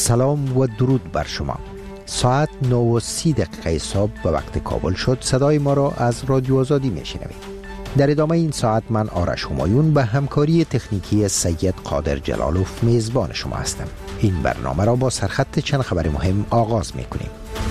سلام و درود بر شما. ساعت 9:30 صبح به وقت کابل شد. صدای ما را از رادیو آزادی میشنوید. در ادامه این ساعت من آرش همایون به همکاری تکنیکی سید قادر جلالوف میزبان شما هستم. این برنامه را با سرخط چند خبر مهم آغاز میکنیم.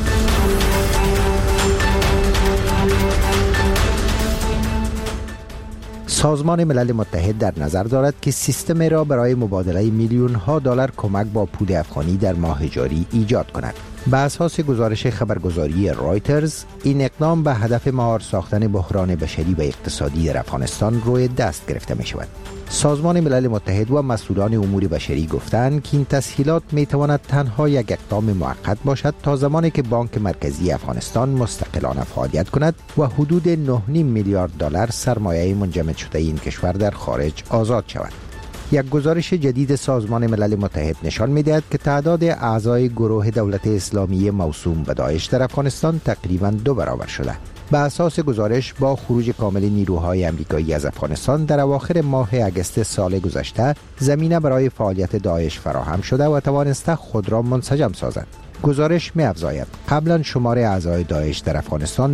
سازمان ملل متحد در نظر دارد که سیستم را برای مبادله میلیون ها دلار کمک با پول افغانی در ماه جاری ایجاد کند. به اساس گزارش خبرگزاری رایترز، این اقدام به هدف مهار ساختن بحران بشری و اقتصادی در افغانستان روی دست گرفته می شود. سازمان ملل متحد و مسئولان امور بشری گفتند که این تسهیلات می تواند تنها یک اقدام موقت باشد تا زمانی که بانک مرکزی افغانستان مستقلانه فعالیت کند و حدود 9.5 میلیارد دلار سرمایه منجمد شده این کشور در خارج آزاد شود. یک گزارش جدید سازمان ملل متحد نشان می‌دهد که تعداد اعضای گروه دولت اسلامی موسوم به داعش در افغانستان تقریباً 2 برابر شده. به اساس گزارش، با خروج کامل نیروهای آمریکایی از افغانستان در اواخر ماه اگست سال گذشته، زمینه برای فعالیت داعش فراهم شده و توانسته خود را منسجم سازد. گزارش می‌افزاید قبلا شمار اعضای داعش در افغانستان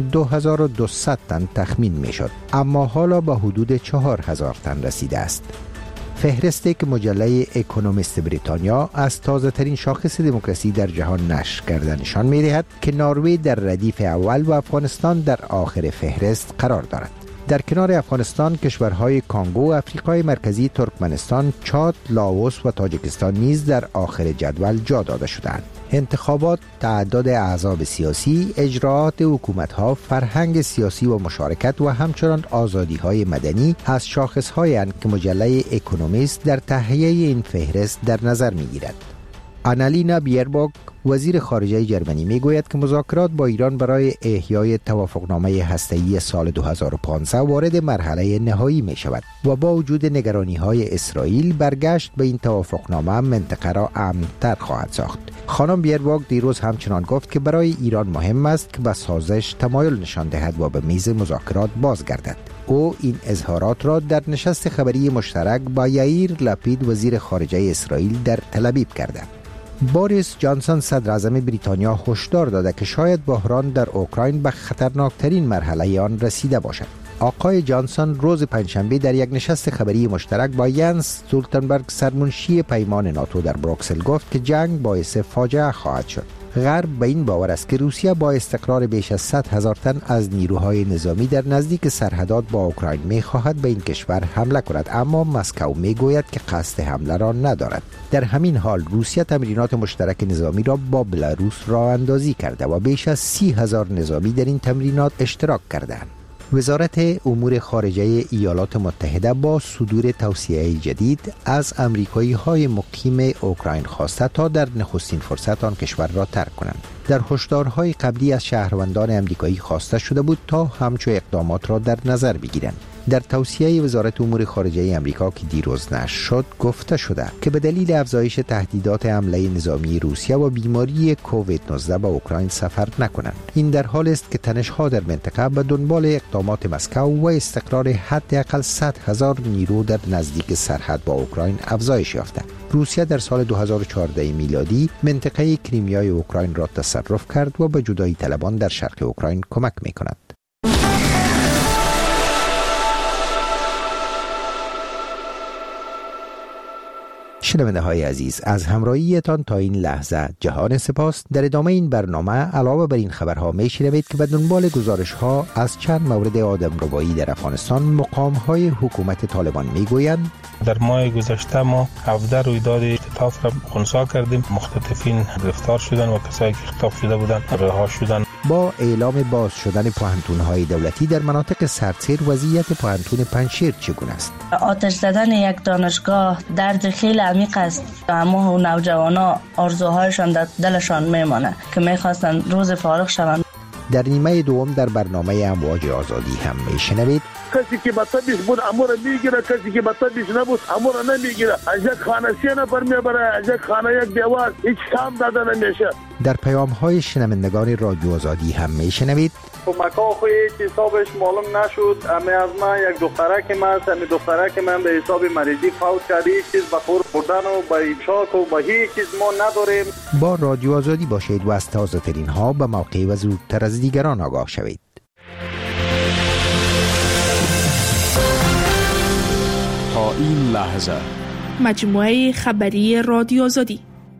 2200 تن تخمین می‌شد، اما حالا به حدود 4000 تن رسیده است. فهرستی که مجله اکونومیست بریتانیا از تازه ترین شاخص دموکراسی در جهان نشر کرده نشان می دهد که نروژ در ردیف اول و افغانستان در آخر فهرست قرار دارد. در کنار افغانستان، کشورهای کانگو، افریقای مرکزی، ترکمنستان، چاد، لاوس و تاجیکستان نیز در آخر جدول جا داده شدند. انتخابات، تعداد احزاب سیاسی، اجراءات حکومت‌ها، فرهنگ سیاسی و مشارکت و همچنان آزادی‌های مدنی از شاخص‌هایند که مجله اکونومیست در تهیه این فهرست در نظر می‌گیرد. آنالینا بیربوک، وزیر خارجه جرمنی، میگوید که مذاکرات با ایران برای احیای توافقنامه هسته‌ای سال 2015 وارد مرحله نهایی می شود و با وجود نگرانی‌های اسرائیل، برگشت به این توافقنامه منطقه را امن‌تر خواهد ساخت. خانم بیربوک دیروز همچنان گفت که برای ایران مهم است که به سازش تمایل نشان دهد و به میز مذاکرات بازگردد. او این اظهارات را در نشست خبری مشترک با یائیر لپید، وزیر خارجه اسرائیل، در تل‌آویو کرده. بوریس جانسون، صدر اعظم بریتانیا، هشدار داده که شاید بحران در اوکراین به خطرناکترین مرحله آن رسیده باشد. آقای جانسون روز پنجشنبه در یک نشست خبری مشترک با ینس استولتنبرگ، سرمنشی پیمان ناتو در بروکسل، گفت که جنگ باعث فاجعه خواهد شد. غرب به این باور است که روسیه با استقرار بیش از 100,000 تن از نیروهای نظامی در نزدیک سرحدات با اوکراین می‌خواهد به این کشور حمله کند، اما مسکو می‌گوید که قصد حمله را ندارد. در همین حال روسیه تمرینات مشترک نظامی را با بلاروس راه اندازی کرده و بیش از 30,000 نظامی در این تمرینات اشتراک کردند. وزارت امور خارجه ایالات متحده با صدور توصیه جدید از آمریکایی‌های مقیم اوکراین خواسته تا در نخستین فرصت آن کشور را ترک کنند. در هشدارهای قبلی از شهروندان آمریکایی خواسته شده بود تا همچو اقدامات را در نظر بگیرند. در توصیه وزارت امور خارجه آمریکا که دیروز نشر شد، گفته شده که به دلیل افزایش تهدیدات حمله نظامی روسیه و بیماری کووید 19 به اوکراین سفر نکنند. این در حال است که تنش‌ها در منطقه به دنبال اقدامات مسکو و استقرار حداقل 100,000 نیرو در نزدیک سرحد با اوکراین افزایش یافته. روسیه در سال 2014 میلادی منطقه کریمیای اوکراین را تصرف کرد و به جدایی طلبان در شرق اوکراین کمک می‌کند. شنونده های عزیز، از همراهیتان تا این لحظه جهان سپاس. در ادامه این برنامه علاوه بر این خبرها میشنوید که به دنبال گزارش ها از چند مورد آدمربایی در افغانستان، مقام های حکومت طالبان میگویند در ماه گذشته ما 17 رویداد اختطاف را خنثی کردیم. مختطفین گرفتار شدن و کسایی که اختطاف شده بودند رها شدند. با اعلام باز شدن پوهنتون‌های دولتی در مناطق سردسیر، وضعیت پوهنتون پنجشیر چگونه است؟ آتش زدن یک دانشگاه درد خیلی عمیق است. اما نوجوانا آرزوهایشان در دلشان میمانه که میخواستن روز فارغ شوند. در نیمه دوم در برنامه امواج آزادی هم میشنوید کسی که بطبیش بود امور میگیره، کسی که بطبیش نبود امور نمیگیره. از یک خانه 3 نفر میبره، از یک خانه یک دیوار هیچ کام داده نمیشه. در پیام‌های شنوندگان رادیو آزادی هم میشنوید کمک‌ها خوی حسابش معلوم نشد. امی از من یک دخترک من است. امی دخترک من به حساب مریضی فوت کرد. هیچ چیز به خور خوردن و به امشاک و به هیچ چیز ما نداریم. با رادیو آزادی باشید و از تازه ترین ها به موقع و زودتر از دیگران آگاه شوید. تا این لحظه مجموعه خبری رادیو آزادی.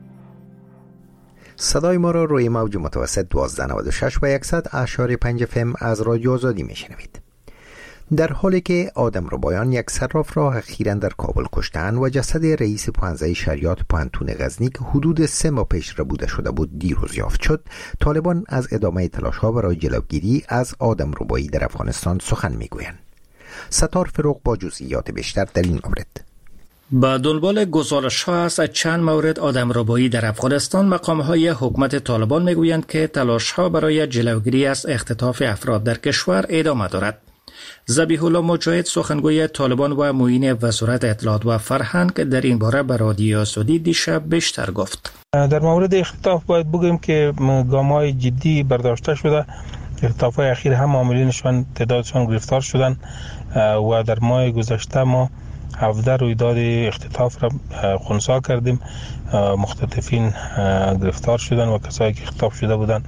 صدای ما را روی موج متوسط 1296 و 100.5 FM از رادیو آزادی میشنوید. در حالی که آدمربایان یک صراف را اخیراً در کابل کشتند و جسد رئیس پانزه شریعت پانتون غزنی که حدود 3 ماه پیش ربوده شده بود دیروز یافت شد، طالبان از ادامه تلاش‌ها برای جلوگیری از آدمربایی در افغانستان سخن میگویند. ستار فروغ با جزئیات بیشتر در این مورد. با دنبال گزارش‌ها از چند مورد آدمربایی در افغانستان، مقام‌های حکومت طالبان میگویند که تلاش‌ها برای جلوگیری از اختطاف افراد در کشور ادامه دارد. ذبیح الله مجاهد سخنگوی طالبان و معین وزارت اطلاعات و فرهنگ در این باره به رادیو آزادی دیشب بیشتر گفت. در مورد اختطاف باید بگوییم که گام‌های جدی برداشته شده. اختطاف‌های اخیر هم عاملینشان تعدادشان گرفتار شدند و در ماه گذشته ما 17 رویداد اختطاف را خنثی کردیم. مختطفین گرفتار شدن و کسایی که اختطاف شده بودند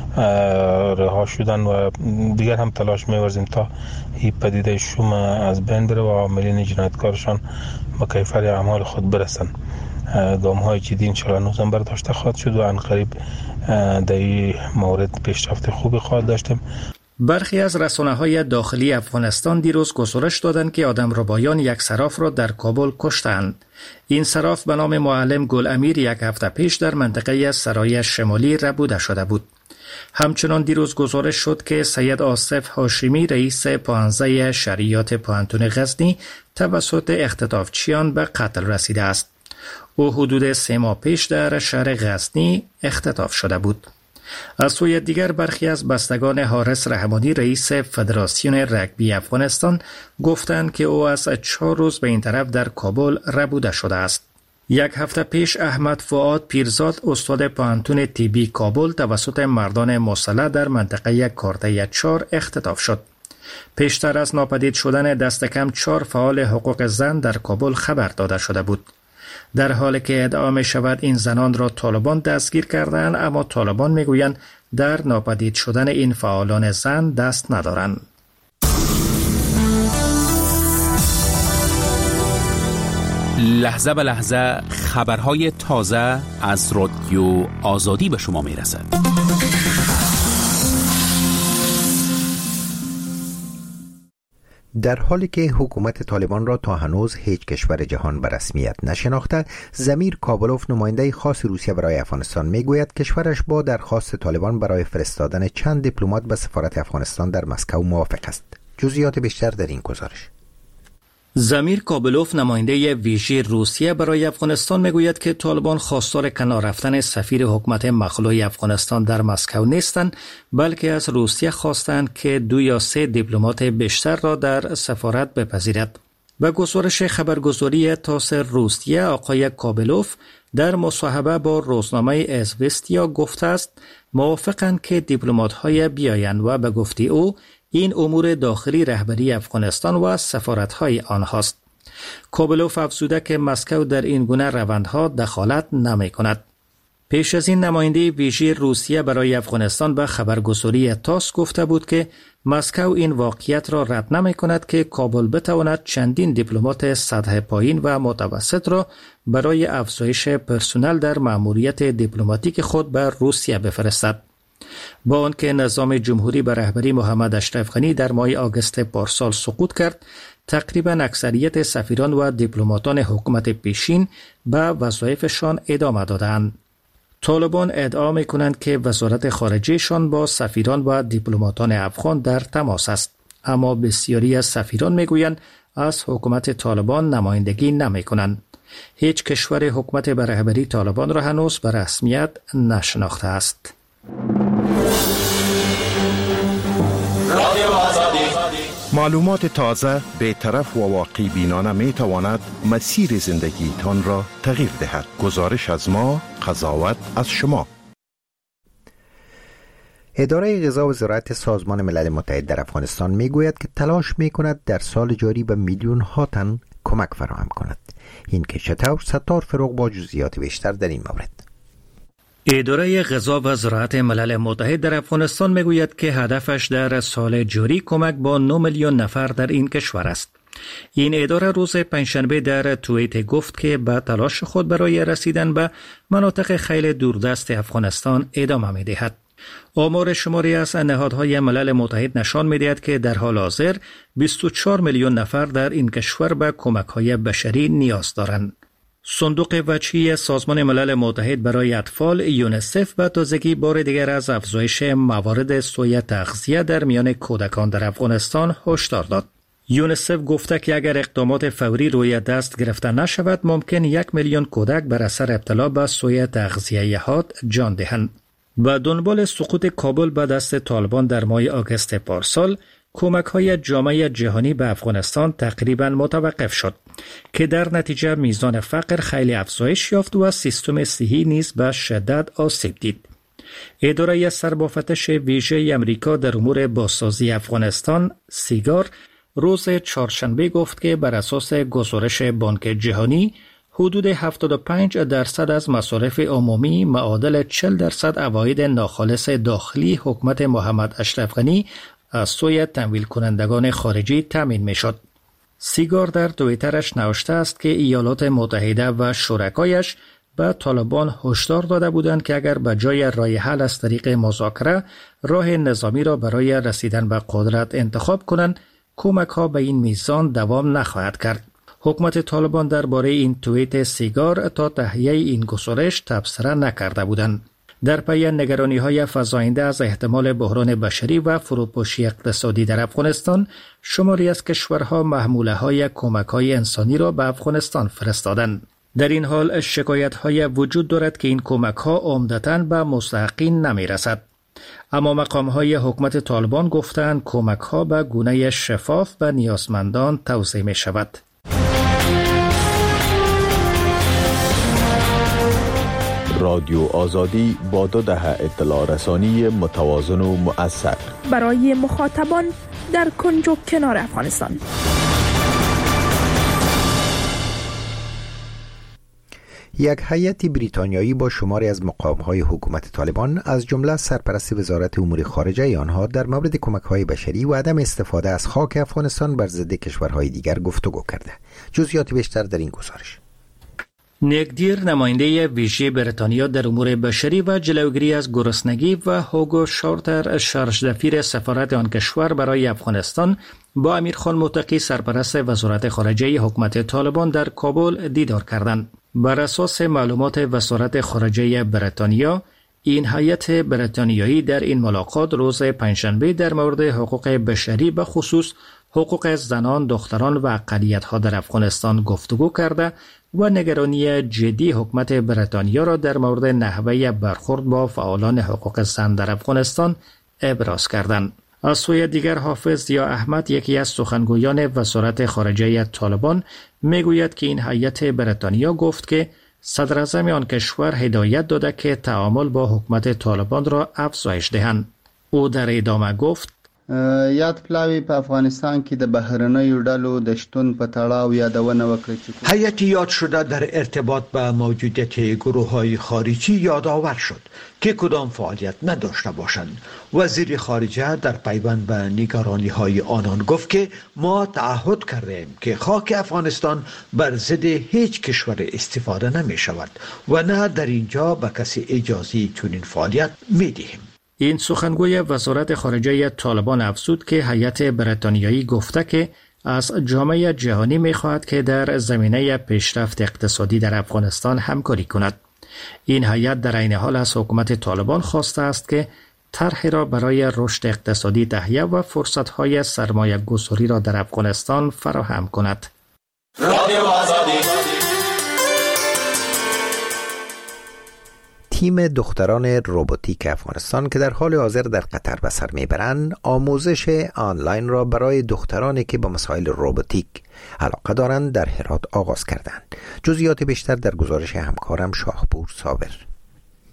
رها شدن و دیگر هم تلاش می‌ورزیم تا این پدیده شوم از بین بره و عاملین جنایتکارشان به کیفر اعمال خود برسند. گام‌های جدی انشاءالله نوزم برداشته خواهد شد و عنقریب در این مورد پیشرفت خوبی خواهد داشتیم. برخی از رسانه‌های داخلی افغانستان دیروز گزارش دادند که آدمربایان یک صراف را در کابل کشتند. این صراف به نام معلم گل امیر یک هفته پیش در منطقه سرای شمالی ربوده شده بود. همچنان دیروز گزارش شد که سید آصف هاشمی رئیس پانزه شریعت پانتون غزنی توسط اختطافچیان به قتل رسیده است. او حدود 3 ماه پیش در شهر غزنی اختطاف شده بود. از سوی دیگر برخی از بستگان حارس رحمانی رئیس فدراسیون رگبی افغانستان گفتند که او از 4 روز به این طرف در کابل ربوده شده است. یک هفته پیش احمد فؤاد پیرزاد استاد پانتون طبی کابل توسط مردان مسلح در منطقه کارته 4 اختطاف شد. پیشتر از ناپدید شدن دست کم 4 فعال حقوق زن در کابل خبر داده شده بود. در حالی که ادعا می شود این زنان را طالبان دستگیر کردند، اما طالبان می گویند در ناپدید شدن این فعالان زن دست ندارند. لحظه به لحظه خبرهای تازه از رادیو آزادی به شما می رسد. در حالی که حکومت طالبان را تا هنوز هیچ کشور جهان به رسمیت نشناخته، ضمیر کابلوف نماینده خاص روسیه برای افغانستان میگوید کشورش با درخواست طالبان برای فرستادن چند دیپلمات به سفارت افغانستان در مسکو موافق است. جزئیات بیشتر در این گزارش. ضمیر کابلوف نماینده ویژه روسیه برای افغانستان میگوید که طالبان خواستار کنار رفتن سفیر حکومت مخلوع افغانستان در مسکو نیستند، بلکه از روسیه خواستند که 2 یا 3 دیپلمات بیشتر را در سفارت بپذیرد. به گزارش خبرگزاری تاس روسیه، آقای کابلوف در مصاحبه با روزنامه ازوستیا گفته است موافقند که دیپلمات‌های بیایند و به گفته او این امور داخلی رهبری افغانستان و سفارت‌های آنهاست. کابلوف افزوده که مسکو در این گونه روندها دخالت نمی‌کند. پیش از این نماینده ویژه روسیه برای افغانستان به خبرگزاری تاس گفته بود که مسکو این واقعیت را رد نمی‌کند که کابل بتواند چندین دیپلمات سطح پایین و متوسط را برای افزایش پرسنل در مأموریت دیپلماتیک خود به روسیه بفرستد. با آنکه نظام جمهوری به رهبری محمد اشرف غنی در ماه آگوست پارسال سقوط کرد، تقریبا اکثریت سفیران و دیپلماتان حکومت پیشین به وظایفشان ادامه دادند. طالبان ادعا می‌کنند که وزارت خارجه‌شان با سفیران و دیپلماتان افغان در تماس است، اما بسیاری از سفیران می‌گویند از حکومت طالبان نمایندگی نمی‌کنند. هیچ کشور حکومت به رهبری طالبان را هنوز به رسمیت نشناخته است. معلومات تازه، بی‌طرف و واقعی بینانه می تواند مسیر زندگی تان را تغییر دهد. گزارش از ما، قضاوت از شما. اداره غذا و زراعت سازمان ملل متحد در افغانستان میگوید که تلاش میکند در سال جاری به میلیون ها تن کمک فراهم کند. این که چطور؟ ستار فروغ با جزئیات بیشتر در این مورد. اداره غذا و زراعت ملل متحد در افغانستان میگوید که هدفش در سال جاری کمک با 9 میلیون نفر در این کشور است. این اداره روز پنجشنبه در توییت گفت که با تلاش خود برای رسیدن به مناطق خیلی دوردست افغانستان ادامه می‌دهد. آمار شماری از نهادهای ملل متحد نشان می‌دهد که در حال حاضر 24 میلیون نفر در این کشور به کمک‌های بشری نیاز دارند. صندوق وجهی سازمان ملل متحد برای اطفال یونیسف به تازگی بار دیگر از افزایش موارد سوء تغذیه در میان کودکان در افغانستان هشدار داد. یونیسف گفته که اگر اقدامات فوری روی دست گرفته نشود ممکن 1 میلیون کودک بر اثر ابتلا به سوء تغذیه حاد جان دهند. با دنبال سقوط کابل به دست طالبان در ماه آگوست پارسال، کمک‌های جامعه جهانی به افغانستان تقریباً متوقف شد که در نتیجه میزان فقر خیلی افزایش یافت و سیستم صحی نیز به شدت آسیب دید. اداره سربافتش ویژه امریکا در امور بازسازی افغانستان سیگار روز چهارشنبه گفت که بر اساس گزارش بانک جهانی حدود 75% از مصارف عمومی معادل 40% عواید ناخالص داخلی حکومت محمد اشرف غنی از سوی تمویل کنندگان خارجی تامین می شد. سیگار در توییترش نوشته است که ایالات متحده و شرکایش به طالبان هشدار داده بودند که اگر به جای راه حل از طریق مذاکره راه نظامی را برای رسیدن به قدرت انتخاب کنند، کمک ها به این میزان دوام نخواهد کرد. حکومت طالبان درباره این توییت سیگار تا تهیه این گزارش تبصره نکرده بودند. در پی نگرانی‌های فزاینده از احتمال بحران بشری و فروپاشی اقتصادی در افغانستان، شماری از کشورها محموله‌های کمک‌های انسانی را به افغانستان فرستادند. در این حال شکایت‌های وجود دارد که این کمک‌ها عمدتاً به مستحقین نمی‌رسد. اما مقام‌های حکومت طالبان گفتند کمک‌ها به گونه شفاف به نیازمندان توزیع می‌شود. رادیو آزادی با 2 دهه اطلاع رسانی متوازن و مؤثر برای مخاطبان در کنج و کنار افغانستان. یک هیئت بریتانیایی با شماری از مقام‌های حکومت طالبان از جمله سرپرست وزارت امور خارجه آنها در مورد کمک‌های بشری و عدم استفاده از خاک افغانستان بر ضد کشورهای دیگر گفتگو کرده. جزئیات بیشتر در این گزارش. نیک دیر نماینده ویژه بریتانیا در امور بشری و جلوگیری از گرسنگی و هوگو شارتر شارژدفیر سفارت آن کشور برای افغانستان با امیرخان متقی سرپرست وزارت خارجه حکومت طالبان در کابل دیدار کردند. بر اساس معلومات وزارت خارجه بریتانیا، این هیئت بریتانیایی در این ملاقات روز پنجشنبه در مورد حقوق بشری به خصوص حقوق زنان، دختران و اقلیت‌ها در افغانستان گفتگو کرده و نگرانی جدی حکومت بریتانیا را در مورد نحوه برخورد با فعالان حقوق زن در افغانستان ابراز کردند. از سوی دیگر حافظ ضیا احمد، یکی از سخنگویان وزارت خارجه طالبان، میگوید که این هیئت بریتانیا گفت که صدر اعظم آن کشور هدایت داده که تعامل با حکومت طالبان را افزایش دهند. او در ادامه گفت: یاد پلاوی په افغانستان کې د بهرنیو ډلو د شتون په تړاو یادونه وکړه چې هیئت یاد شده در ارتباط به موجودیت گروه‌های خارجی یادآور شد که کدام فعالیت نداشته باشند. وزیر خارجه در پیوند به نگرانی‌های آنان گفت که ما تعهد کردیم که خاک افغانستان بر ضد هیچ کشور استفاده نمی شود و نه در اینجا به کسی اجازه چنین فعالیت می دهیم. این سخنگوی وزارت خارجه طالبان افزود که هیئت بریتانیایی گفته که از جامعه جهانی می‌خواهد که در زمینه پیشرفت اقتصادی در افغانستان همکاری کند. این هیئت در عین حال از حکومت طالبان خواسته است که طرحی را برای رشد اقتصادی تهیه و فرصت‌های سرمایه‌گذاری را در افغانستان فراهم کند. رادیو آزادی. تیم دختران روباتیک افغانستان که در حال حاضر در قطر به سر میبرند، آموزش آنلاین را برای دخترانی که به مسائل روباتیک علاقه دارند در هرات آغاز کردند. جزئیات بیشتر در گزارش همکارم شاهپور صابر.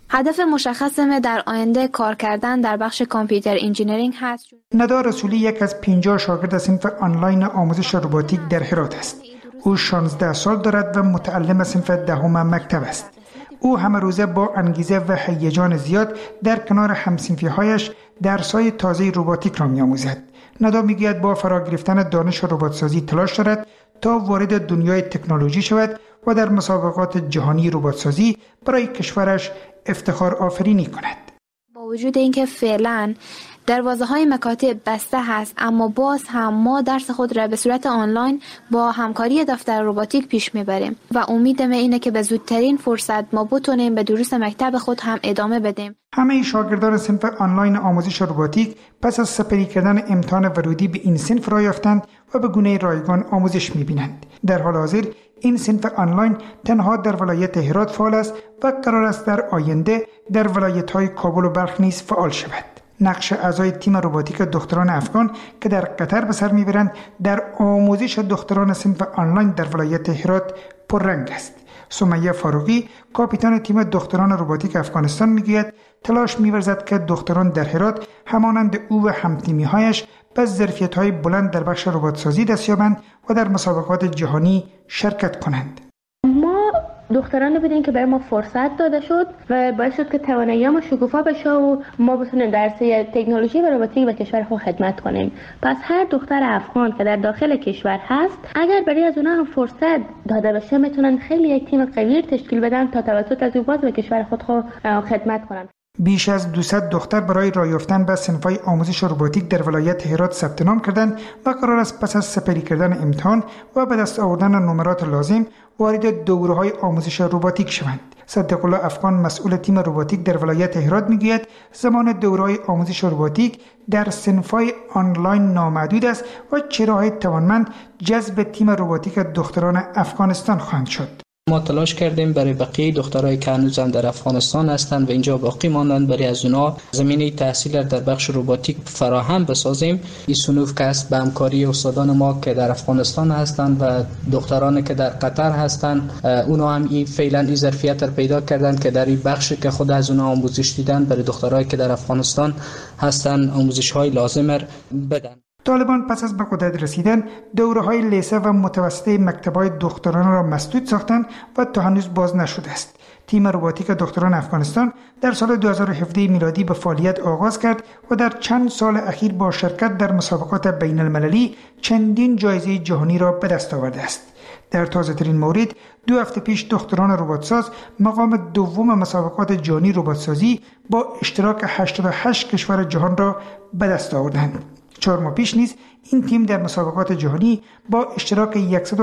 هدف مشخص من در آینده کار کردن در بخش کامپیوتر انجینیرینگ هست. ندار رسولی یک از 50 شاگرد صنف آنلاین آموزش روباتیک در هرات است. او 16 سال دارد و متعلم صنف دهم مکتب است. او همه روزه با انگیزه و هیجان زیاد در کنار همصنفی‌هایش درس‌های تازه روباتیک را می‌آموزد. ندا می‌گوید با فرا گرفتن دانش رباتسازی تلاش دارد تا وارد دنیای تکنولوژی شود و در مسابقات جهانی رباتسازی برای کشورش افتخار آفرینی کند. با وجود اینکه فعلا دروازه‌های مکاتب بسته هست، اما باز هم ما درس خود را به صورت آنلاین با همکاری دفتر رباتیک پیش میبریم و امیدم اینه که به زودترین فرصت ما بتونیم به دروس مکتب خود هم ادامه بدیم. همه شاگردان صنف آنلاین آموزش رباتیک پس از سپری کردن امتحان ورودی به این صنف را یافتند و به گونه رایگان آموزش میبینند. در حال حاضر این صنف آنلاین تنها در ولایت هرات فعال است و قرار است در آینده در ولایت‌های کابل و بلخ نیز فعال شود. نقش اعضای تیم رباتیک دختران افغان که در قطر به سر میبرند در آموزش دختران صنف آنلاین در ولایت هرات پررنگ است. سمیه فاروقی کاپیتان تیم دختران رباتیک افغانستان میگوید تلاش می‌ورزد که دختران در هرات همانند او و همتیمی‌هایش به ظرفیت‌های بلند در بخش رباتسازی دست یابند و در مسابقات جهانی شرکت کنند. ما دختران بودیم که برای ما فرصت داده شد و باعث شد که توانایی ما شکوفا بشه و ما بتونیم در تکنولوژی و رباتیک به کشور خود خدمت کنیم. پس هر دختر افغان که در داخل کشور هست اگر برای از اونها هم فرصت داده بشه میتونن خیلی یک تیم قوی تشکیل بدن تا توسط از او باز به کشور خود خدمت کنن. بیش از 200 دختر برای راه یافتن به صنف‌های آموزش رباتیک در ولایت هرات ثبت نام کردند و قرار است پس از سپری کردن امتحان و به دست آوردن نمرات لازم وارد دوره‌های آموزش رباتیک شوند. صدق الله افغان مسئول تیم رباتیک در ولایت هرات میگوید زمان دوره‌های آموزش رباتیک در صنف‌های آنلاین نامحدود است و چهره‌های توانمند جذب تیم رباتیک دختران افغانستان خواهند شد. ما تلاش کردیم برای بقیه دخترای که هنوز هم در افغانستان هستند و اینجا باقی ماندند برای از اونها زمینه تحصیل در بخش رباتیک فراهم بسازیم. این صنوف که است به همکاری استادان ما که در افغانستان هستند و دخترانی که در قطر هستند، اونها هم این فعلا این ظرفیت را پیدا کردند که در این بخشی که خود از اونها آموزش دیدن برای دخترایی که در افغانستان هستند آموزش‌های لازم را بدن. طالبان پس از به قدرت رسیدن دوره‌های لیسه و متوسطه مکتب‌های دختران را مسدود ساختند و تا هنوز باز نشده است. تیم رباتیک دختران افغانستان در سال 2017 میلادی به فعالیت آغاز کرد و در چند سال اخیر با شرکت در مسابقات بین المللی چندین جایزه جهانی را به دست آورده است. در تازه‌ترین مورد 2 هفته پیش دختران رباتساز مقام دوم مسابقات جهانی رباتسازی با اشتراک 88 کشور جهان را به دست آوردند. 4 ماه پیش نیز این تیم در مسابقات جهانی با اشتراک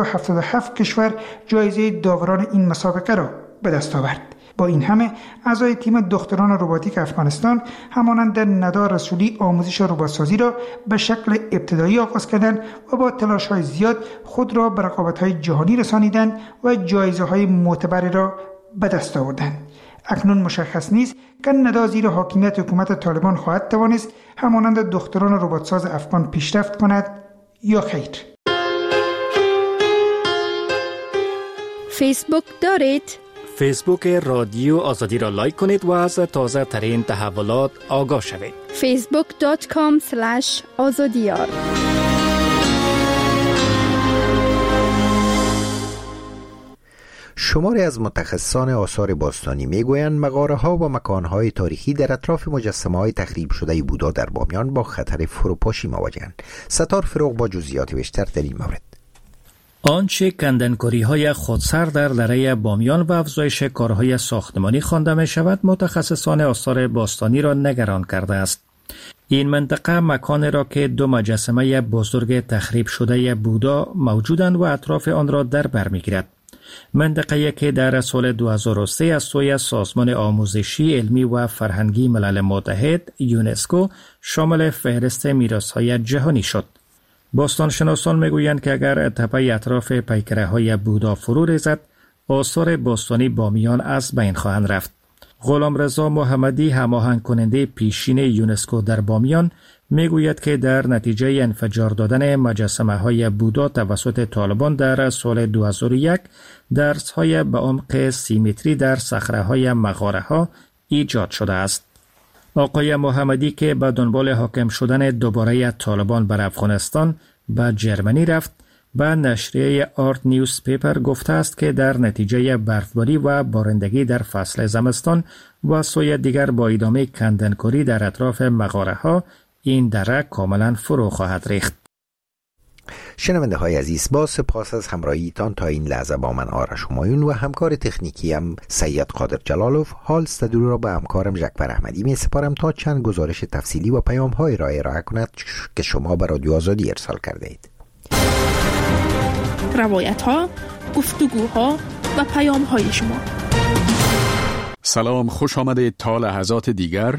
177 کشور جایزه داوران این مسابقه را به دست آورد. با این همه اعضای تیم دختران رباتیک افغانستان همانند ندار رسولی آموزش رباتسازی را به شکل ابتدایی آغاز کردند و با تلاش‌های زیاد خود را به رقابت‌های جهانی رسانیدند و جایزه‌های معتبری را به دست آوردند. اکنون مشخص نیست که ندا زیر حاکمیت حکومت طالبان خواهد توانست همانند دختران رباتساز افغان پیشرفت کند یا خیر. فیسبوک دارید؟ فیسبوک رادیو آزادی را لایک کنید و از تازه ترین تحولات آگاه شوید. facebook.com/azadiyar. شماری از متخصصان آثار باستانی میگویند مغاره‌ها و مکان‌های تاریخی در اطراف مجسمه‌های تخریب شده بودا در بامیان با خطر فروپاشی مواجه‌اند. ستار فروغ با جزئیات بیشتر در این مورد. آنچه کندنکاری‌های خودسر در دره بامیان و افزایش کارهای ساختمانی خوانده می‌شود متخصصان آثار باستانی را نگران کرده است. این منطقه مکانی را که 2 مجسمه بزرگ تخریب شده بودا موجودند و اطراف آن را در بر می‌گیرد. منطقه‌ای که در سال 2003 از سوی سازمان آموزشی علمی و فرهنگی ملل متحد یونسکو شامل فهرست میراث‌های جهانی شد. باستانشناسان میگویند که اگر تپه اطراف پیکره‌های بودا فرو ریزد، آثار باستانی بامیان از بین خواهند رفت. غلامرضا محمدی هماهنگ کننده پیشین یونسکو در بامیان میگوید که در نتیجه انفجار دادن مجسمه‌های بودا توسط طالبان در سال 2001 درس‌های به عمق 30 متری در صخره‌های مغاره‌ها ایجاد شده است. آقای محمدی که به دنبال حاکم شدن دوباره طالبان بر افغانستان به جرمنی رفت، به نشریه آرت نیوز پیپر گفته است که در نتیجه برفباری و بارندگی در فصل زمستان و سوی دیگر با ادامه کندنکاری در اطراف مغاره ها این دره کاملا فرو خواهد ریخت. شنونده های عزیز، با سپاس از همراهیتان تا این لحظه با من آرش همایون و همکار تکنیکی هم سید قادر جلالوف. حال استودیو را به همکارم ژکبر احمدی می سپارم تا چند گزارش تفصیلی و پیام های را ارائه کند که شما به رادیو آزادی ارسال کرده اید. روایت ها، گفتگوها و پیام های شما. سلام، خوش آمدید تا لحظات دیگر.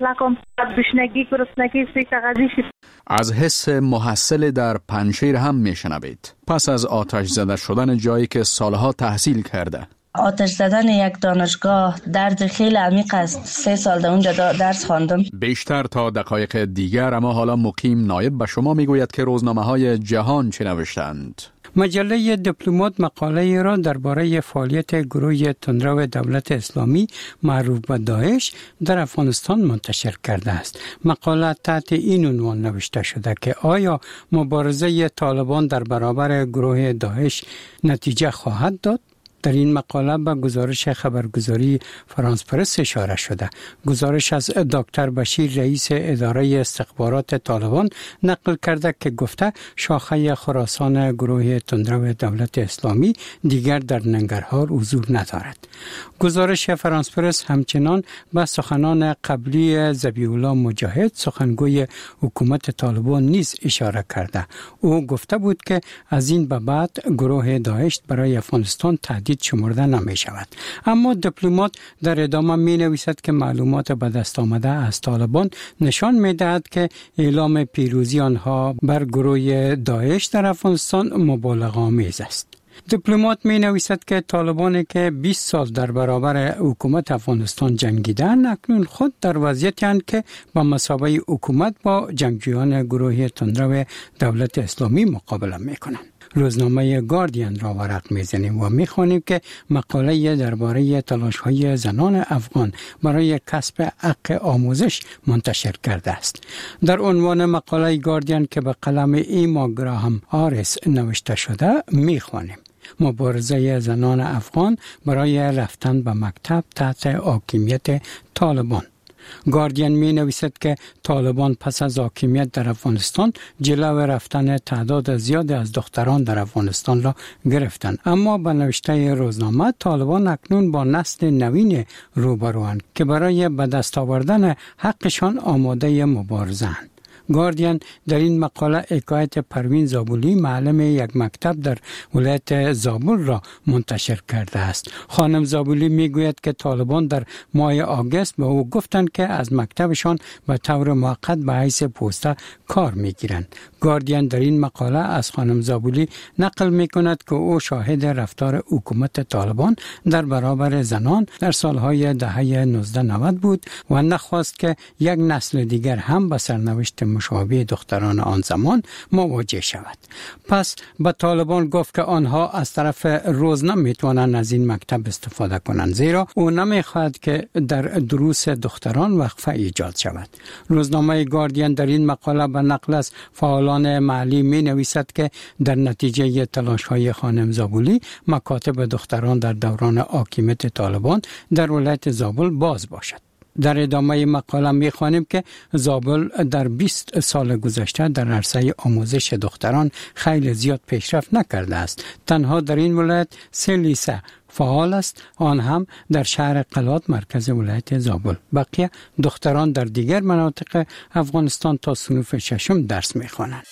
از حس محصل در پنجشیر هم میشنوید. پس از آتش زده شدن جایی که سالها تحصیل کرده. آتش زدن یک دانشگاه درد خیلی عمیق است. 3 سال در اونجا درس خواندم. بیشتر تا دقایق دیگر، اما حالا مقیم نایب به شما میگوید که روزنامه‌های جهان چه نوشتند. مجله دیپلمات مقاله را درباره فعالیت گروه تندرو دولت اسلامی معروف به داعش در افغانستان منتشر کرده است. مقاله تحت این عنوان نوشته شده که آیا مبارزه طالبان در برابر گروه داعش نتیجه خواهد داد؟ در این مقاله به گزارش خبرگزاری فرانس پرس اشاره شده. گزارش از دکتر بشیر رئیس اداره استخبارات طالبان نقل کرده که گفته شاخه خراسان گروه تندرو دولت اسلامی دیگر در ننگرهار حضور ندارد. گزارش فرانس پرس همچنان به سخنان قبلی ذبیح الله مجاهد سخنگوی حکومت طالبان نیز اشاره کرده. او گفته بود که از این به بعد گروه داعش برای افغانستان تهدید شمرده نمی شود. اما دیپلمات در ادامه می نویسد که معلومات به دست آمده از طالبان نشان می دهد که اعلام پیروزی آنها بر گروه داعش در افغانستان مبالغه آمیز است. دیپلمات می نویسد که طالبانی که 20 سال در برابر حکومت افغانستان جنگیدند اکنون خود در وضعیتی اند که با مثابه حکومت با جنگجویان گروه تندرو دولت اسلامی مقابله می کنند. روزنامه گاردین را ورق می‌زنیم و می‌خوانیم که مقاله درباره تلاش‌های زنان افغان برای کسب حق آموزش منتشر کرده است. در عنوان مقاله گاردین که به قلم ایما گراهام آریس نوشته شده می‌خوانیم: مبارزه زنان افغان برای رفتن به مکتب تحت حاکمیت طالبان. گاردین می نویسد که طالبان پس از حاکمیت در افغانستان جلو رفتن تعداد زیادی از دختران در افغانستان را گرفتند، اما به نوشته روزنامه طالبان اکنون با نسل نوین روبروند که برای به دست آوردن حقشان آماده مبارزه‌اند. گاردین در این مقاله حکایت پروین زابلی معلم یک مکتب در ولایت زابل را منتشر کرده است. خانم زابلی میگوید که طالبان در ماه آگوست به او گفتند که از مکتبشان به طور موقت به حیث پوسته کار میگیرند. گاردین در این مقاله از خانم زابلی نقل میکند که او شاهد رفتار حکومت طالبان در برابر زنان در سالهای دهه 1990 بود و نخواست که یک نسل دیگر هم به سرنوشت مشابه دختران آن زمان مواجه شود. پس به طالبان گفت که آنها از طرف روز نمیتوانند از این مکتب استفاده کنند، زیرا او نمیخواهد که در دروس دختران وقفه ایجاد شود. روزنامه گاردین در این مقاله به نقل از فعالان محلی می نویسد که در نتیجه تلاش‌های خانم زابلی مکاتب دختران در دوران حاکمیت طالبان در ولایت زابل باز باشد. در ادامه مقاله می‌خوانیم که زابل در 20 سال گذشته در عرصه آموزش دختران خیلی زیاد پیشرفت نکرده است. تنها در این ولایت 3 لیسه فعال است، آن هم در شهر قلات مرکز ولایت زابل. بقیه دختران در دیگر مناطق افغانستان تا صنف 6 درس می‌خوانند.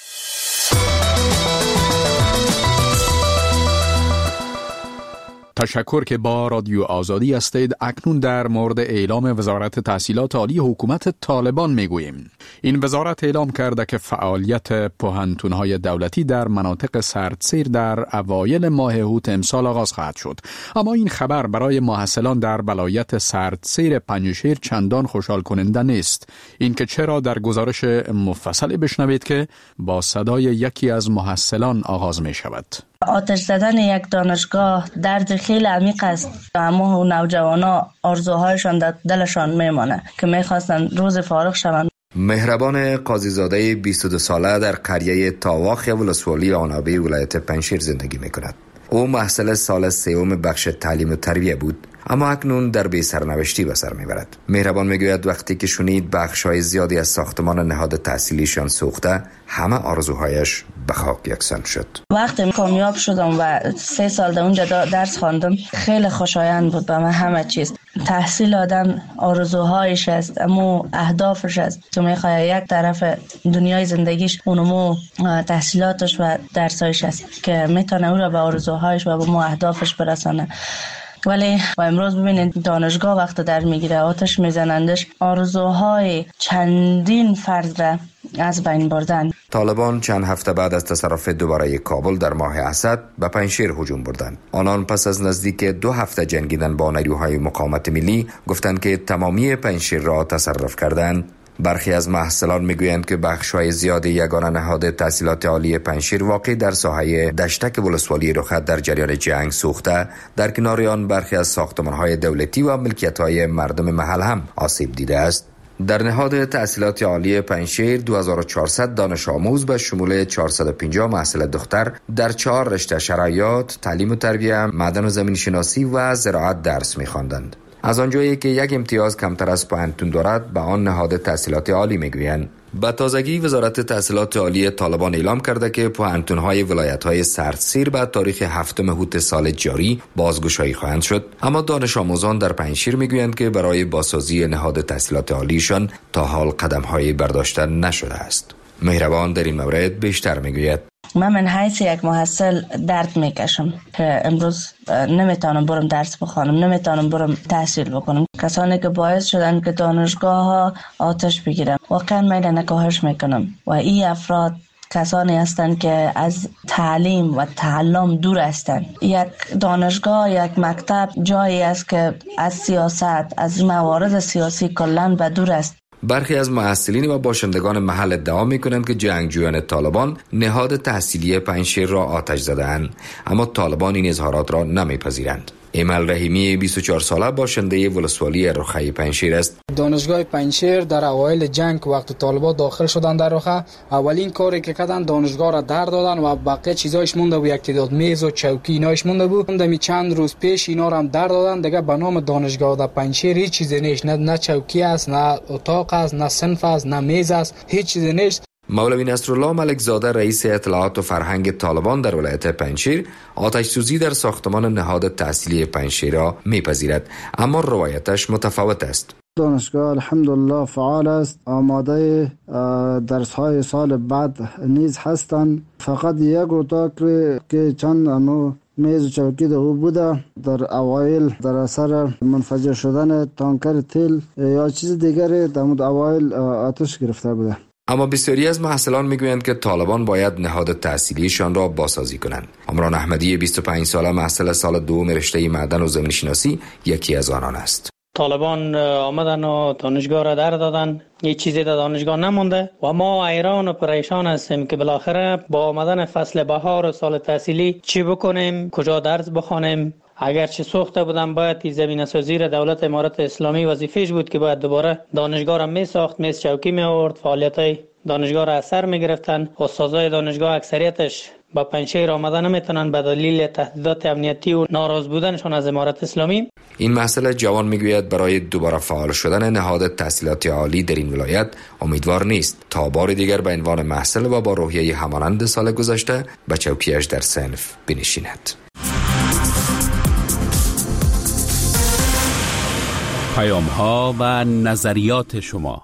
تشکر که با رادیو آزادی هستید. اکنون در مورد اعلام وزارت تحصیلات عالی حکومت طالبان میگوییم. این وزارت اعلام کرده که فعالیت پوهنتون‌های دولتی در مناطق سردسیر در اوایل ماه اوت امسال آغاز خواهد شد. اما این خبر برای محصلان در ولایت سردسیر پنجشیر چندان خوشحال کننده نیست. این که چرا در گزارش مفصلی بشنوید که با صدای یکی از محصلان آغاز می شود. آتش زدن یک دانشگاه درد خیلی عمیق است. اما نوجوانا آرزوهایشان در دلشان میمانه که میخواستن روز فارغ شوند. مهربان قاضیزاده 22 ساله در قریه تاواخ ولسوالی آنابی ولایت پنجشیر زندگی میکند. او محصل سال سوم بخش تعلیم و تربیه بود، اما اکنون در بی سرنوشتی به سر میبرد. مهربان میگوید وقتی که شنید بخش‌های زیادی از ساختمان نهاد تحصیلیشان سوخته، همه آرزوهایش به خاک یکسان شد. وقتی کامیاب شدم و 3 سال در اونجا درس خواندم، خیلی خوشایند بود به من همه چیز. تحصیل آدم آرزوهایش است، اما اهدافش است. تو میخوای یک طرف دنیای زندگیش اونمو تحصیلاتش و درسایش است که میتونه او را به آرزوهایش و به اهدافش برسانه. ولی امروز ببینید دانشگاه وقت در میگیره، آتش میزنندش، آرزوهای چندین فرد را از بین بردن. طالبان چند هفته بعد از تصرف دوباره کابل در ماه اسد به پنجشیر هجوم بردند. آنان پس از نزدیک 2 هفته جنگیدن با نیروهای مقاومت ملی گفتند که تمامی پنجشیر را تصرف کردند. برخی از محصلان میگویند که بخش‌های زیاد یگانه نهاد تحصیلات عالی پنجشیر واقع در ساحه دشتک ولسوالی رخت در جریان جنگ سوخته، در کنار آن برخی از ساختمان‌های دولتی و ملکیت‌های مردم محل هم آسیب دیده است. در نهاد تحصیلات عالی پنجشیر 2400 دانش آموز به شمول 450 محصل دختر در 4 رشته شرایط، تعلیم و تربیه، معدن و زمین شناسی و زراعت درس می‌خواندند. از آنجایی که یک امتیاز کمتر از پوهنتون دارد به آن نهاد تحصیلات عالی میگویند. به تازگی وزارت تحصیلات عالی طالبان اعلام کرده که پوهنتون‌های ولایت‌های سردسیر به تاریخ 7 هوت سال جاری بازگشایی خواهند شد، اما دانش آموزان در پنجشیر میگویند که برای بازسازی نهاد تحصیلات عالیشان تا حال قدم‌هایی برداشته نشده است. مهربان در این مورد بیشتر میگوید: من حیث یک محصل درد میکشم که امروز نمیتونم برم درس بخوانم، نمیتونم برم تحصیل بکنم. کسانی که باعث شدن که دانشگاه ها آتش بگیرن، واقعا میل نکاهش میکنم و این افراد کسانی هستند که از تعلیم و تعلم دور هستند. یک دانشگاه، یک مکتب جایی است که از سیاست، از موارد سیاسی کلاً به دور است. برخی از محصلین و باشندگان محل ادعا می‌کنند که جنگجویان طالبان نهاد تحصیلی پنجشیر را آتش زدند، اما طالبان این اظهارات را نمی‌پذیرند. ایمل رحیمی 24 ساله باشنده ولسوالی رخه پنجشیر است. دانشگاه پنجشیر در اوایل جنگ وقت طالبان داخل شدن در رخه، اولین کاری که کردن دانشگاه را در دادن و بقیه چیزایش مونده بود، یک تعداد میز و چوکی اینایش مونده بود. دمی چند روز پیش اینا را هم در دادن. دیگه به نام دانشگاه در پنجشیر هیچ چیزی نیست، نه چوکی است، نه اتاق است، نه صنف است، نه میز است، هیچ چیزی نیست. مولوی نصرالله ملکزاده رئیس اطلاعات و فرهنگ طالبان در ولایت پنجشیر آتش سوزی در ساختمان نهاد تحصیلی پنجشیر را میپذیرد، اما روایتش متفاوت است. دانشگاه الحمدلله فعال است، آماده درس‌های سال بعد نیز هستند. فقط یک اتاق که چند میز و چوکی در او بوده، در اوایل در اثر منفجر شدن تانکر تیل یا چیز دیگری در اوایل آتش گرفته بوده. اما بسیاری از محصلان میگویند که طالبان باید نهاد تحصیلیشان را بازسازی کنند. عمران احمدی 25 ساله محصل سال دوم رشته معدن و زمین شناسی یکی از آنان است. طالبان آمدن و دانشگاه را در دادن، هیچ چیزی در دانشگاه نمونده و ما حیران و پریشان هستیم که بالاخره با آمدن فصل بهار و سال تحصیلی چی بکنیم، کجا درس بخوانیم. اگرچه سوخته بودن باید زمینه سازی را دولت امارات اسلامی وظیفه‌اش بود که باید دوباره دانشگاه را می ساخت، میز چوکی می آورد، فعالیت‌های دانشگاه را اثر می گرفتن. استادای دانشگاه اکثریتش با پنجشیر آمدن نمیتونن به دلیل تهدیدات امنیتی و ناراض بودنشون از امارات اسلامی. این مسئله جوان میگوید برای دوباره فعال شدن نهاد تحصیلات عالی در این ولایت امیدوار نیست تا بار دیگر به عنوان محصل و با روحیه همانند سال گذشته به چوکیش در صنف بنشیند. پیام‌ها و نظریات شما.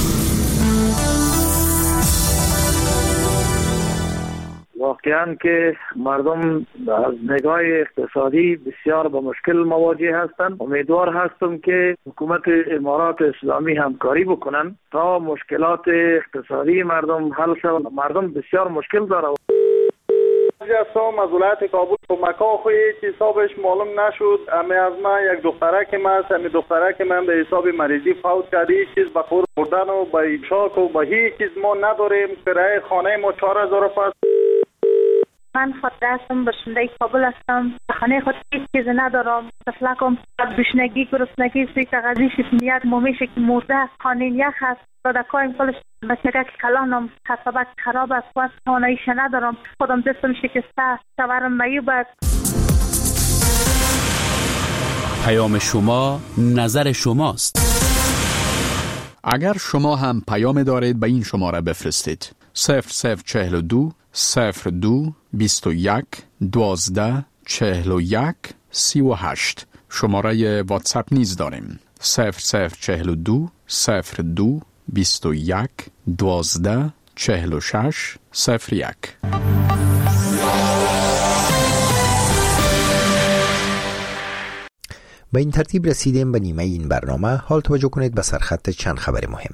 واقعاً که مردم از نگاه اقتصادی بسیار با مشکل مواجه هستند. امیدوار هستم که حکومت امارات اسلامی همکاری بکنن تا مشکلات اقتصادی مردم حل شود. مردم بسیار مشکل داره. از ولایت کابل کمک‌ها خو هیچ حسابش معلوم نشد. از ما یک دختره که من به حساب مریضی فوت کرد. هیچ چیز به خور بردن و به شاک و به هیچ چیز ما نداریم. کرایه خانه ما 4000 است. من خود هستم، باشنده کابل هستم. خانه خود هیچ چیز ندارم. تفلکم بشنگی گرسنگی سوی تغذی شفنیت مومیشه که مرده خانه یخ هست. دادکایم کلش بچگه که کلانم حسابت خراب است و تواناییش ندارم. خودم دستم شکسته، شوهرم میوب است. پیام شما نظر شماست. اگر شما هم پیام دارید به این شماره بفرستید 0042 02 21 12 41 38. شماره واتساپ نیز داریم 0042 02 21 12 46 01. به این ترتیب رسیدیم به نیمه این برنامه. حال توجه کنید به سرخط چند خبر مهم.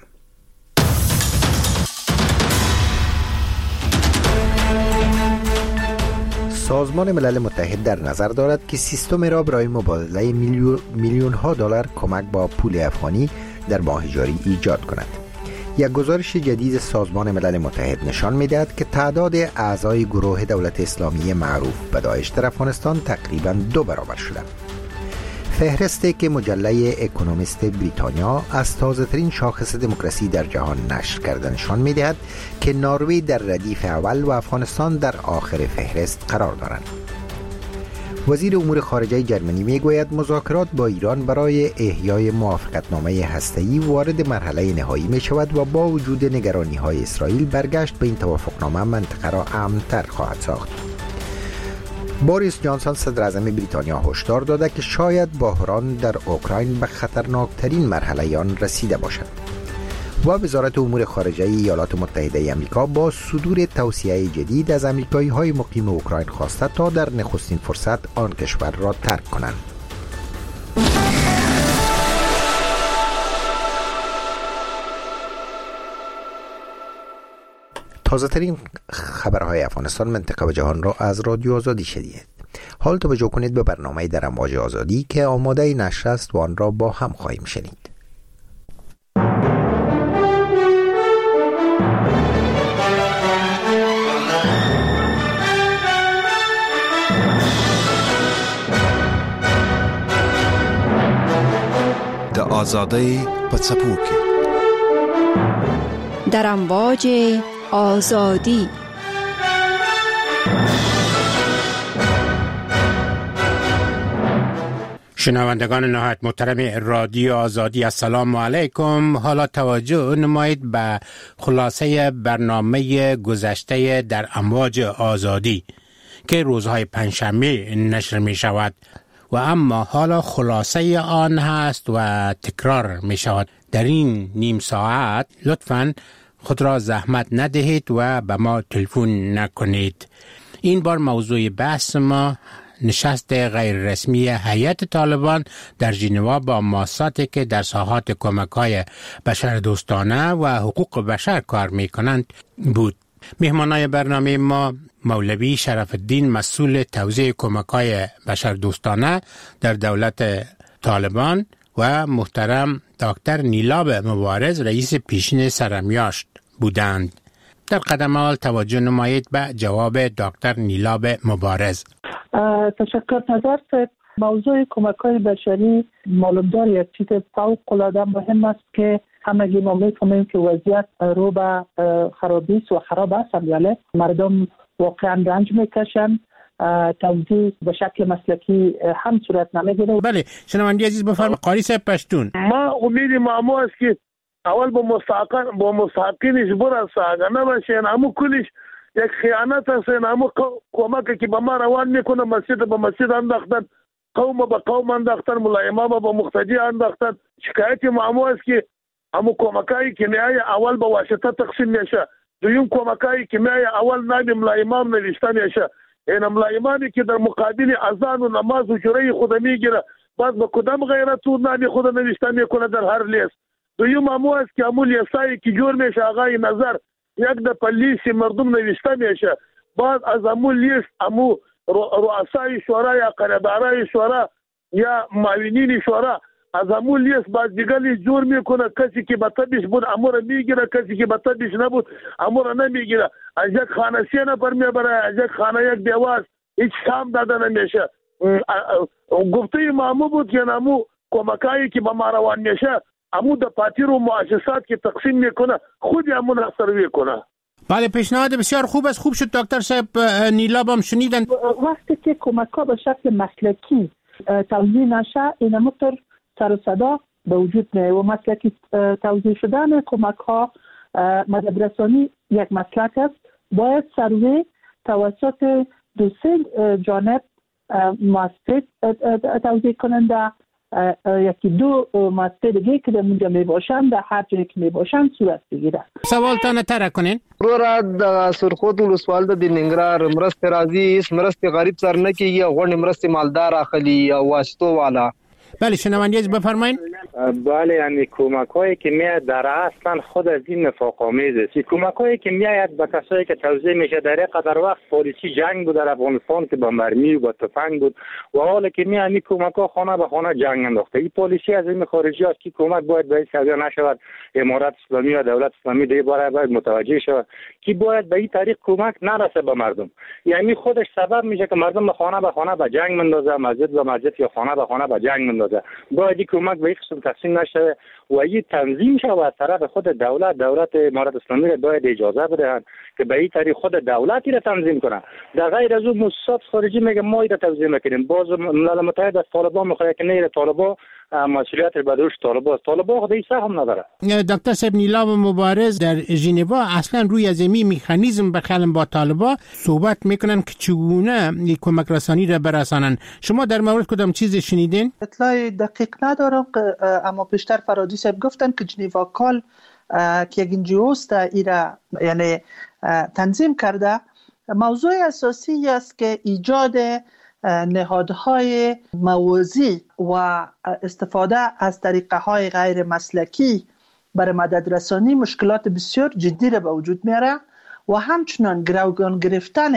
سازمان ملل متحد در نظر دارد که سیستم را برای مبادله میلیون ها دلار کمک با پول افغانی در ماه جاری ایجاد کند. یک گزارش جدید سازمان ملل متحد نشان می‌دهد که تعداد اعضای گروه دولت اسلامی معروف به داعش در افغانستان تقریباً 2 برابر شده. فهرستی که مجله اکونومیست بریتانیا از تازه‌ترین شاخص دموکراسی در جهان نشر کرده نشان می‌دهد که نروژ در ردیف اول و افغانستان در آخر فهرست قرار دارند. وزیر امور خارجه جرمنی میگوید مذاکرات با ایران برای احیای موافقتنامه هسته‌ای وارد مرحله نهایی می شود و با وجود نگرانی‌های اسرائیل برگشت به این توافقنامه منطقه را امن‌تر خواهد ساخت. بوریس جانسون صدر اعظم بریتانیا هشدار داده که شاید بحران در اوکراین به خطرناکترین مرحله آن رسیده باشد. و وزارت امور خارجه ایالات متحده آمریکا با صدور توصیه جدید از آمریکایی‌های مقیم اوکراین خواسته تا در نخستین فرصت آن کشور را ترک کنند. تازه‌ترین خبرهای افغانستان، منطقه و جهان را از رادیو آزادی شنیدید. حال توجه کنید به برنامه در امواج آزادی که آماده نشر است و آن را با هم خواهیم شنید. د آزادی په څپو کې در امواج آزادی. شنوندگان نهایت محترم رادیو آزادی، السلام علیکم. حالا توجه نمایید به خلاصه برنامه گذشته در امواج آزادی که روزهای پنجشنبه نشر می شود و اما حالا خلاصه آن هست و تکرار می شود. در این نیم ساعت لطفاً خود را زحمت ندهید و به ما تلفن نکنید. این بار موضوع بحث ما نشست غیر رسمی هیئت طالبان در ژنو با مؤسساتی که در ساحات کمک‌های بشردوستانه و حقوق بشر کار می‌کنند بود. مهمانای برنامه ما مولوی شرف الدین، مسئول توزیع کمک‌های بشردوستانه در دولت طالبان و محترم دکتر نیلاب مبارز، رئیس پیشین سرمیاشت بودند. در قدم اول توجه نمایید به جواب دکتر نیلاب مبارز. تشکر نظر صاحب. موضوع کمک‌های بشری معلوم دار یک چیز فوق‌العاده مهم است که همگی ما می‌فهمیم که وضعیت رو به خرابی است و خراب است. بله، مردم واقعا رنج می‌کشند. توزیع به شکل مسلکی هم صورت نمی‌گیره. بله، شنوندگان عزیز بفرمایید. قاری صاحب پشتون. ما امید مامو است که اول با مستحقینش برسه، اگر نباشه همون کلش یک خیانت است. همون کمکی که به ما روان میکنه مسجد به مسجد انداختن، قوم به قوم انداختن، ملا امام به مقتدی انداختن. شکایت مامو است که همون کمکایی که میای اول به واسطه تقسیم میشه، دویم کمکایی که میای اول نام ملا امام نوشته میشه. این ملا امامی که در مقابل اذان و نماز و جوره خود میگیره، بعد به کدام غیرت و نام خود نوشته میکنه در هر لیست. دویم امو است که امو لیستایی که جور میشه آقای نظر یک د پلیسی مردم نوشته میشه، بعد از امو لیست امو رؤسای شورا یا قربارای شورا یا معاونین شورا از امو لیست بعد دیگری جور میکنه. کسی که به تبش بود امو را میگیره، کسی که به تبش نبود امو را نمیگیره. از یک خانه 3 نفر میبره، از یک خانه یک دیواز هیچ کام داده نمیشه. گفته مامو بود که نمو کمکایی که به ما روان میشه امو در پاتیر و مؤسسات که تقسیم میکنه خود امون سروی کنه. بله، پیشنهاد بسیار خوب است. خوب شد دکتر صاحب نیلاب هم شنیدن. وقتی که کمک ها به شکل مسلکی توزیع نشه این مطور سر و صدا به وجود میه و مسلکی توزیع شدن کمک ها مدد رسانی یک مسلک است. باید سروی توسط 2-3 جانب مؤسسه توزیع کننده یکی 2 مؤسسه دیگه که در اونجا می باشن در هر جایی که می باشن صورت بگیره. سوالتان تر کنین. را د سرخود ولسوال د ننګرهار مرسته راځي، اس مرسته غریب سر نه کیږي، غونډه مرسته مالدار اخلي او واسطو والا. بله شنوندگی بفرمایید. بله، یعنی کمک‌هایی که میاد در اصلا خود از این نفاق آمیز است. کمک‌هایی که میاد به کسایی که توزیع میشه در یک قدر وقت پلیسی جنگ بود در افغانستان که با مرمی و با تفنگ بود و حالا که میاد این کمک‌ها خانه به خانه جنگ انداخته. این پلیسی از این خارجی است که کمک باید به سازی نشود. امارات اسلامی و دولت اسلامی دیگه باید متوجه شود که باید به این طریق کمک نرسه به مردم. یعنی خودش سبب میشه که مردم خانه به خانه به جنگ مندازه، مسجد به مسجد یا خانه به خانه به جنگ مندازه. باید این کمک به این قسم تقسیم نشه و این تنظیم شود از طرف خود دولت امارات اسلامی را باید اجازه بدهند که به این طریق خود دولتی را تنظیم کنه. در غیر از اون مؤسسات خارجی میگه ما این را تنظیم میکنیم. باز ملل متحد از طالبان میخواد که نه طالبان مسئولیت به دوش طالبان خود این سهم نداره. دکتر صاحب نیلاب مبارز در ژنو اصلا روی از این مکانیزم بخلم با طالبان صحبت میکنن که چگونه کمک رسانی را برسانن. شما در مورد کدام چیز شنیدین؟ اطلاع دقیق ندارم اما پیشتر فرادی صاحب گفتن که ژنو کال که یک انجیو است ایرا یعنی تنظیم کرده. موضوع اساسی است که ایجاد نهادهای موازی و استفاده از طریقه های غیر مسلکی برای مدد رسانی مشکلات بسیار جدی را به وجود میاره و همچنان گروگان گرفتن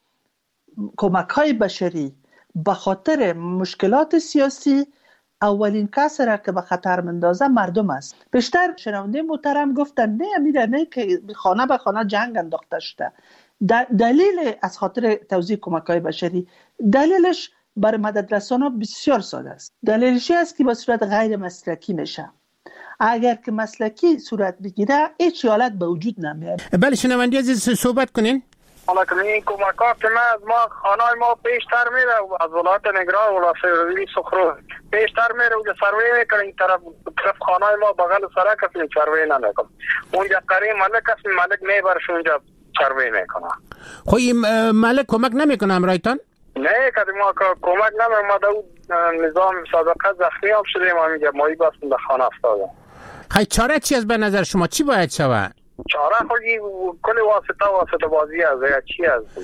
کمک های بشری به خاطر مشکلات سیاسی اولین کس را که به خطر مندازه مردم است. بیشتر شنونده محترم گفتن نه که خانه به خانه جنگ انداخته شده. دلیل از خاطر توزیع کمک‌های بشری دلیلش برای مدد رسانا بسیار ساده است. دلیلش است که به صورت غیر مسلکی میشه. اگر که مسلکی صورت بگیره هیچ حالت به وجود نمیاد. بله شنونده عزیز صحبت کنین. حالا که این کمکات که ما خانه ما پیشتر میره از ولایت ننگرهار و سروی سخرو پیشتر میره و سروی میکنه این طرف خانه ما بغل سرک است سروی نمیکنه. اونجا قریب ملک میبرش اونجا سروی میکنه. خب این ملک کمک نمیکنه امرایتان؟ نه که ما کمک نمیکنه. ما در نظام سابقه زخمی هم شدیم ما میگه مایی بستم به خانه افتادم. خیلی چاره چی از به نظر شما چی باید شود؟ چاره خودی کل واسطه بازی از یا چی از